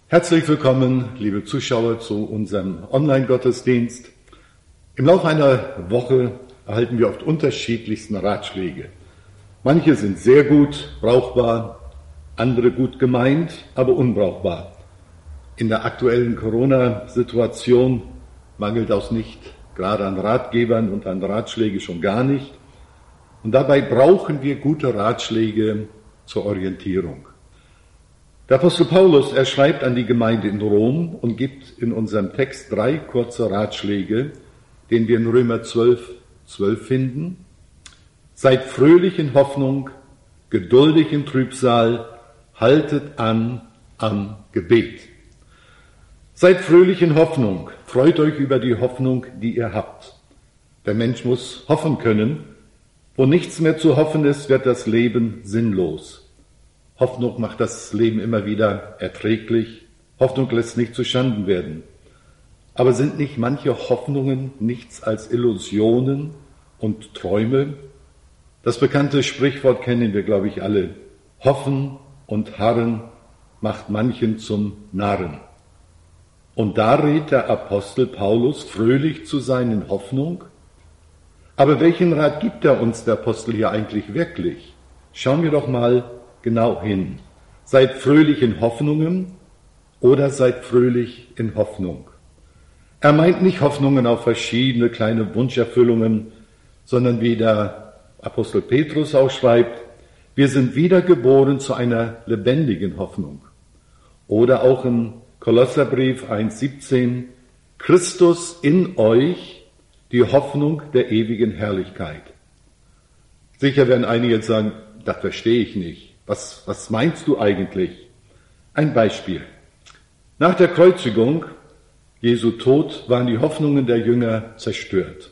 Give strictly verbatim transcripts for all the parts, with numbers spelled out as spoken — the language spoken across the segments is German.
Herzlich willkommen, liebe Zuschauer, zu unserem Online-Gottesdienst. Im Laufe einer Woche erhalten wir oft unterschiedlichsten Ratschläge. Manche sind sehr gut, brauchbar, andere gut gemeint, aber unbrauchbar. In der aktuellen Corona-Situation mangelt es nicht gerade an Ratgebern und an Ratschläge schon gar nicht. Und dabei brauchen wir gute Ratschläge zur Orientierung. Der Apostel Paulus, er schreibt an die Gemeinde in Rom und gibt in unserem Text drei kurze Ratschläge, den wir in Römer zwölf, zwölf finden. Seid fröhlich in Hoffnung, geduldig in Trübsal, haltet an am Gebet. Seid fröhlich in Hoffnung, freut euch über die Hoffnung, die ihr habt. Der Mensch muss hoffen können. Wo nichts mehr zu hoffen ist, wird das Leben sinnlos. Hoffnung macht das Leben immer wieder erträglich. Hoffnung lässt nicht zu Schanden werden. Aber sind nicht manche Hoffnungen nichts als Illusionen und Träume? Das bekannte Sprichwort kennen wir, glaube ich, alle. Hoffen und harren macht manchen zum Narren. Und da rät der Apostel Paulus, fröhlich zu sein in Hoffnung. Aber welchen Rat gibt er uns, der Apostel, hier eigentlich wirklich? Schauen wir doch mal genau hin. Seid fröhlich in Hoffnungen oder seid fröhlich in Hoffnung. Er meint nicht Hoffnungen auf verschiedene kleine Wunscherfüllungen, sondern wie der Apostel Petrus auch schreibt, wir sind wiedergeboren zu einer lebendigen Hoffnung. Oder auch im Kolosserbrief eins siebzehn, Christus in euch, die Hoffnung der ewigen Herrlichkeit. Sicher werden einige jetzt sagen, das verstehe ich nicht. Was, was meinst du eigentlich? Ein Beispiel. Nach der Kreuzigung, Jesu Tod, waren die Hoffnungen der Jünger zerstört.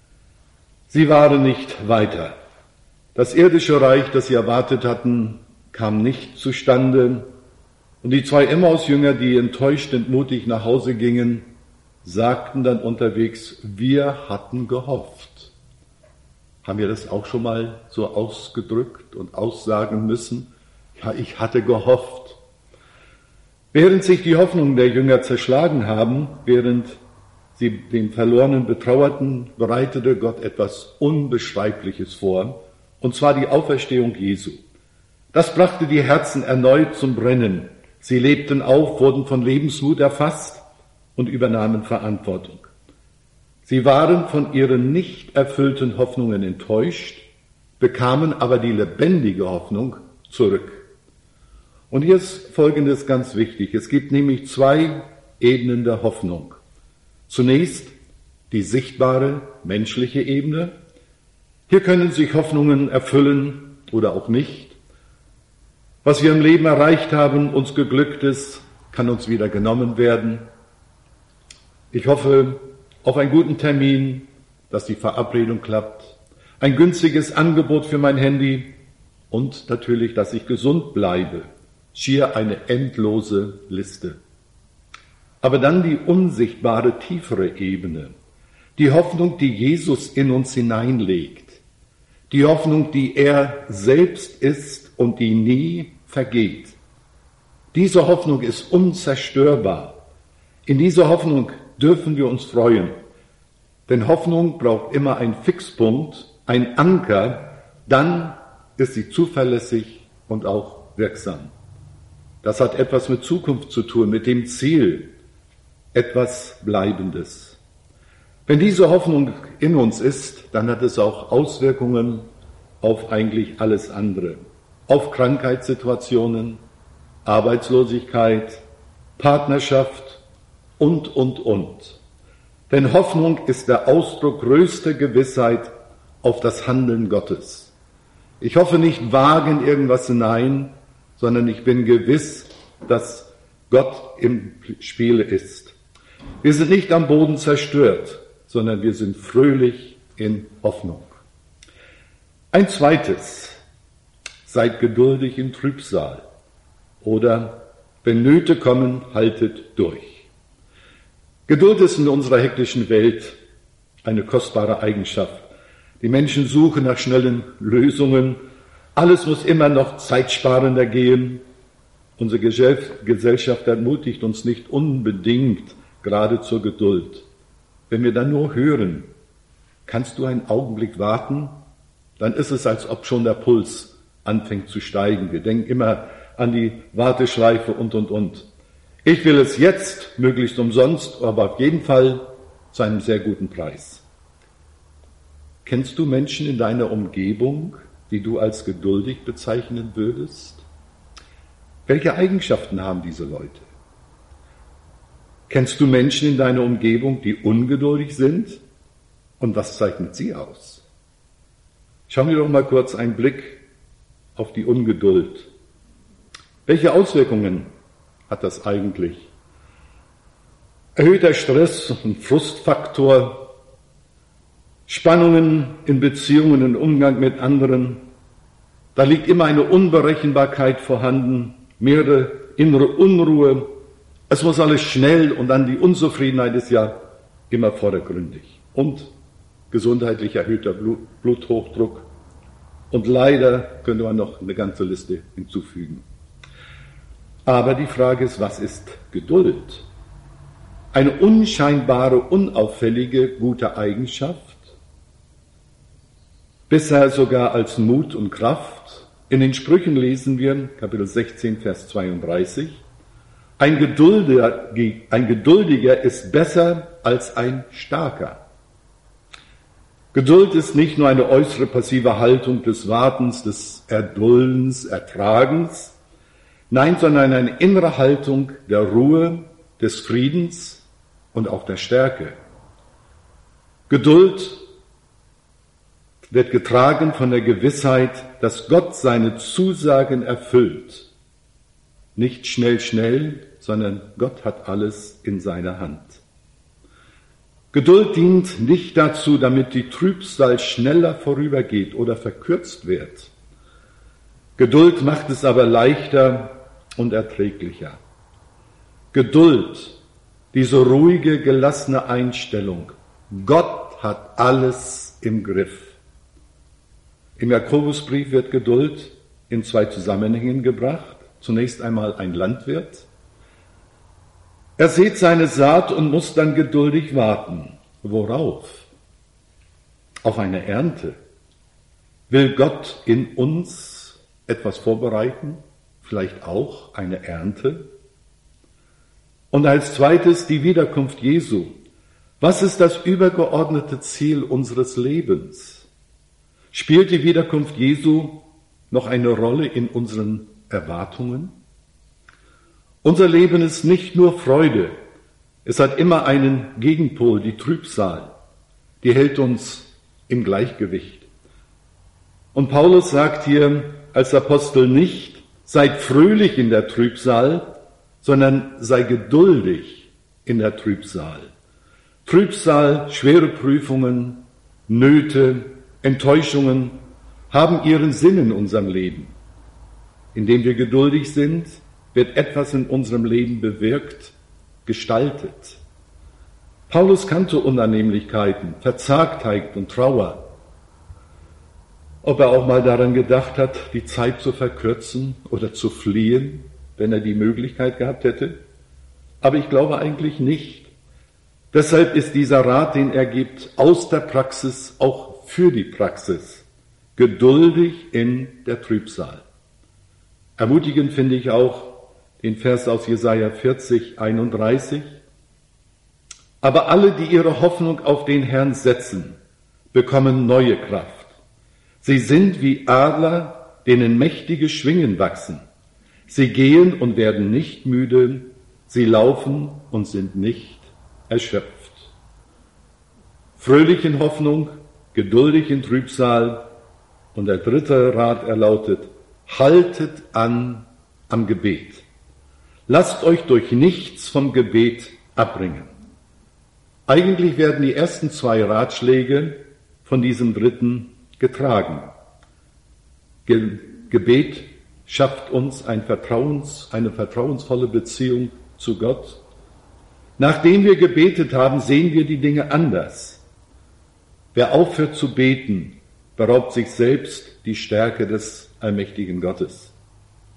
Sie waren nicht weiter. Das irdische Reich, das sie erwartet hatten, kam nicht zustande. Und die zwei Emmaus-Jünger, die enttäuscht und mutig nach Hause gingen, sagten dann unterwegs, wir hatten gehofft. Haben wir das auch schon mal so ausgedrückt und aussagen müssen? Ja, ich hatte gehofft. Während sich die Hoffnungen der Jünger zerschlagen haben, während sie den Verlorenen betrauerten, bereitete Gott etwas Unbeschreibliches vor, und zwar die Auferstehung Jesu. Das brachte die Herzen erneut zum Brennen. Sie lebten auf, wurden von Lebensmut erfasst und übernahmen Verantwortung. Sie waren von ihren nicht erfüllten Hoffnungen enttäuscht, bekamen aber die lebendige Hoffnung zurück. Und hier ist Folgendes ganz wichtig. Es gibt nämlich zwei Ebenen der Hoffnung. Zunächst die sichtbare menschliche Ebene. Hier können sich Hoffnungen erfüllen oder auch nicht. Was wir im Leben erreicht haben, uns geglückt ist, kann uns wieder genommen werden. Ich hoffe auf einen guten Termin, dass die Verabredung klappt, ein günstiges Angebot für mein Handy und natürlich, dass ich gesund bleibe. Schier eine endlose Liste. Aber dann die unsichtbare, tiefere Ebene, die Hoffnung, die Jesus in uns hineinlegt, die Hoffnung, die er selbst ist und die nie vergeht. Diese Hoffnung ist unzerstörbar. In dieser Hoffnung dürfen wir uns freuen. Denn Hoffnung braucht immer einen Fixpunkt, einen Anker, dann ist sie zuverlässig und auch wirksam. Das hat etwas mit Zukunft zu tun, mit dem Ziel, etwas Bleibendes. Wenn diese Hoffnung in uns ist, dann hat es auch Auswirkungen auf eigentlich alles andere. Auf Krankheitssituationen, Arbeitslosigkeit, Partnerschaft und, und, und. Denn Hoffnung ist der Ausdruck größter Gewissheit auf das Handeln Gottes. Ich hoffe nicht vage in irgendwas hinein, sondern ich bin gewiss, dass Gott im Spiele ist. Wir sind nicht am Boden zerstört, sondern wir sind fröhlich in Hoffnung. Ein zweites, seid geduldig in Trübsal oder wenn Nöte kommen, haltet durch. Geduld ist in unserer hektischen Welt eine kostbare Eigenschaft. Die Menschen suchen nach schnellen Lösungen. Alles muss immer noch zeitsparender gehen. Unsere Gesellschaft ermutigt uns nicht unbedingt gerade zur Geduld. Wenn wir dann nur hören, kannst du einen Augenblick warten, dann ist es, als ob schon der Puls anfängt zu steigen. Wir denken immer an die Warteschleife und, und, und. Ich will es jetzt, möglichst umsonst, aber auf jeden Fall zu einem sehr guten Preis. Kennst du Menschen in deiner Umgebung, die du als geduldig bezeichnen würdest? Welche Eigenschaften haben diese Leute? Kennst du Menschen in deiner Umgebung, die ungeduldig sind? Und was zeichnet sie aus? Schauen wir doch mal kurz einen Blick auf die Ungeduld. Welche Auswirkungen hat das eigentlich? Erhöhter Stress und Frustfaktor, Spannungen in Beziehungen und Umgang mit anderen. Da liegt immer eine Unberechenbarkeit vorhanden, mehrere innere Unruhe. Es muss alles schnell und dann die Unzufriedenheit ist ja immer vordergründig. Und gesundheitlich erhöhter Bluthochdruck. Und leider könnte man noch eine ganze Liste hinzufügen. Aber die Frage ist, was ist Geduld? Eine unscheinbare, unauffällige, gute Eigenschaft? Bisher sogar als Mut und Kraft. In den Sprüchen lesen wir, Kapitel sechzehn, Vers zweiunddreißig, ein Geduldiger, ein Geduldiger ist besser als ein Starker. Geduld ist nicht nur eine äußere passive Haltung des Wartens, des Erduldens, Ertragens, nein, sondern eine innere Haltung der Ruhe, des Friedens und auch der Stärke. Geduld wird getragen von der Gewissheit, dass Gott seine Zusagen erfüllt. Nicht schnell, schnell, sondern Gott hat alles in seiner Hand. Geduld dient nicht dazu, damit die Trübsal schneller vorübergeht oder verkürzt wird. Geduld macht es aber leichter und erträglicher. Geduld, diese ruhige, gelassene Einstellung. Gott hat alles im Griff. Im Jakobusbrief wird Geduld in zwei Zusammenhängen gebracht. Zunächst einmal ein Landwirt. Er sät seine Saat und muss dann geduldig warten. Worauf? Auf eine Ernte. Will Gott in uns etwas vorbereiten? Vielleicht auch eine Ernte? Und als zweites die Wiederkunft Jesu. Was ist das übergeordnete Ziel unseres Lebens? Spielt die Wiederkunft Jesu noch eine Rolle in unseren Erwartungen? Unser Leben ist nicht nur Freude. Es hat immer einen Gegenpol, die Trübsal. Die hält uns im Gleichgewicht. Und Paulus sagt hier als Apostel nicht, seid fröhlich in der Trübsal, sondern sei geduldig in der Trübsal. Trübsal, schwere Prüfungen, Nöte, Enttäuschungen haben ihren Sinn in unserem Leben. Indem wir geduldig sind, wird etwas in unserem Leben bewirkt, gestaltet. Paulus kannte Unannehmlichkeiten, Verzagtheit und Trauer. Ob er auch mal daran gedacht hat, die Zeit zu verkürzen oder zu fliehen, wenn er die Möglichkeit gehabt hätte? Aber ich glaube eigentlich nicht. Deshalb ist dieser Rat, den er gibt, aus der Praxis auch für die Praxis. Geduldig in der Trübsal. Ermutigend finde ich auch den Vers aus Jesaja vierzig, einunddreißig. Aber alle, die ihre Hoffnung auf den Herrn setzen, bekommen neue Kraft. Sie sind wie Adler, denen mächtige Schwingen wachsen. Sie gehen und werden nicht müde, sie laufen und sind nicht erschöpft. Fröhlich in Hoffnung, geduldig in Trübsal. Und der dritte Rat erlautet, haltet an am Gebet. Lasst euch durch nichts vom Gebet abbringen. Eigentlich werden die ersten zwei Ratschläge von diesem dritten getragen. Ge- Gebet schafft uns ein Vertrauens, eine vertrauensvolle Beziehung zu Gott. Nachdem wir gebetet haben, sehen wir die Dinge anders. Wer aufhört zu beten, beraubt sich selbst die Stärke des allmächtigen Gottes.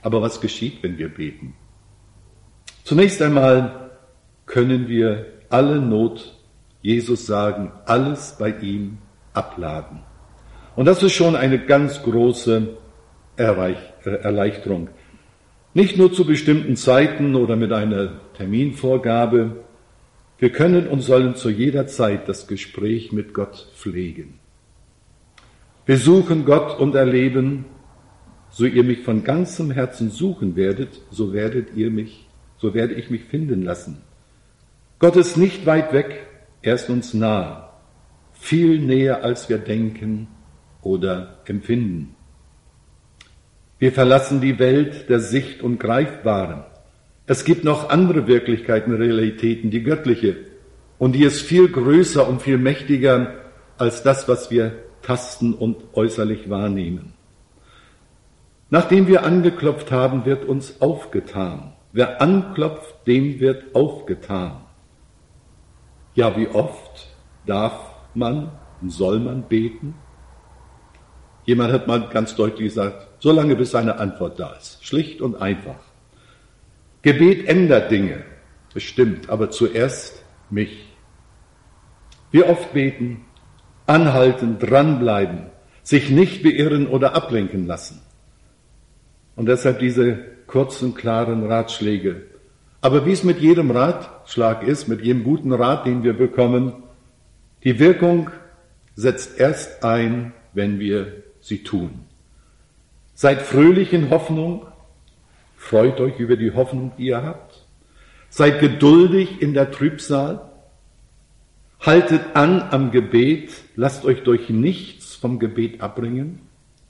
Aber was geschieht, wenn wir beten? Zunächst einmal können wir alle Not, Jesus sagen, alles bei ihm abladen. Und das ist schon eine ganz große Erleichterung. Nicht nur zu bestimmten Zeiten oder mit einer Terminvorgabe. Wir können und sollen zu jeder Zeit das Gespräch mit Gott pflegen. Wir suchen Gott und erleben, so ihr mich von ganzem Herzen suchen werdet, so werdet ihr mich, so werde ich mich finden lassen. Gott ist nicht weit weg, er ist uns nahe, viel näher als wir denken oder empfinden. Wir verlassen die Welt der Sicht und Greifbaren. Es gibt noch andere Wirklichkeiten, Realitäten, die göttliche, und die ist viel größer und viel mächtiger als das, was wir tasten und äußerlich wahrnehmen. Nachdem wir angeklopft haben, wird uns aufgetan. Wer anklopft, dem wird aufgetan. Ja, wie oft darf man und soll man beten? Jemand hat mal ganz deutlich gesagt, so lange bis eine Antwort da ist. Schlicht und einfach. Gebet ändert Dinge, bestimmt, aber zuerst mich. Wir oft beten, anhalten, dranbleiben, sich nicht beirren oder ablenken lassen. Und deshalb diese kurzen, klaren Ratschläge. Aber wie es mit jedem Ratschlag ist, mit jedem guten Rat, den wir bekommen, die Wirkung setzt erst ein, wenn wir sie tun. Seid fröhlich in Hoffnung, freut euch über die Hoffnung, die ihr habt. Seid geduldig in der Trübsal, haltet an am Gebet, lasst euch durch nichts vom Gebet abbringen.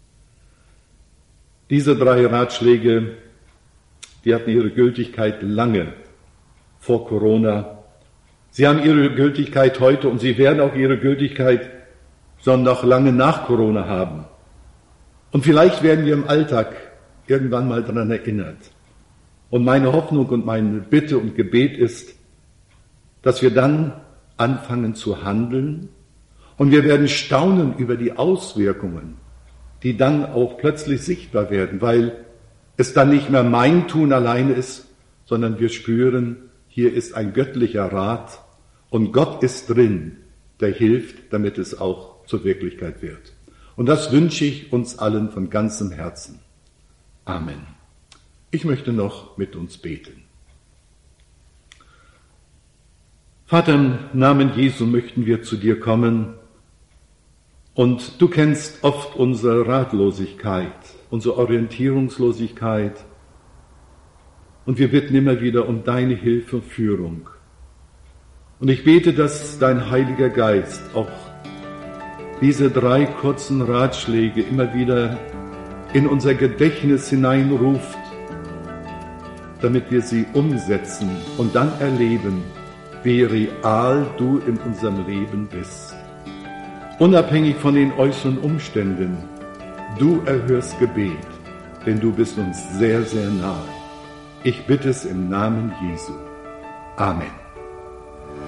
Diese drei Ratschläge, die hatten ihre Gültigkeit lange vor Corona. Sie haben ihre Gültigkeit heute und sie werden auch ihre Gültigkeit schon noch lange nach Corona haben. Und vielleicht werden wir im Alltag irgendwann mal daran erinnert. Und meine Hoffnung und meine Bitte und Gebet ist, dass wir dann anfangen zu handeln und wir werden staunen über die Auswirkungen, die dann auch plötzlich sichtbar werden, weil es dann nicht mehr mein Tun alleine ist, sondern wir spüren, hier ist ein göttlicher Rat und Gott ist drin, der hilft, damit es auch zur Wirklichkeit wird. Und das wünsche ich uns allen von ganzem Herzen. Amen. Ich möchte noch mit uns beten. Vater, im Namen Jesu möchten wir zu dir kommen und du kennst oft unsere Ratlosigkeit, unsere Orientierungslosigkeit und wir bitten immer wieder um deine Hilfe und Führung. Und ich bete, dass dein Heiliger Geist auch diese drei kurzen Ratschläge immer wieder in unser Gedächtnis hineinruft, damit wir sie umsetzen und dann erleben, wie real du in unserem Leben bist. Unabhängig von den äußeren Umständen, du erhörst Gebet, denn du bist uns sehr, sehr nahe. Ich bitte es im Namen Jesu. Amen.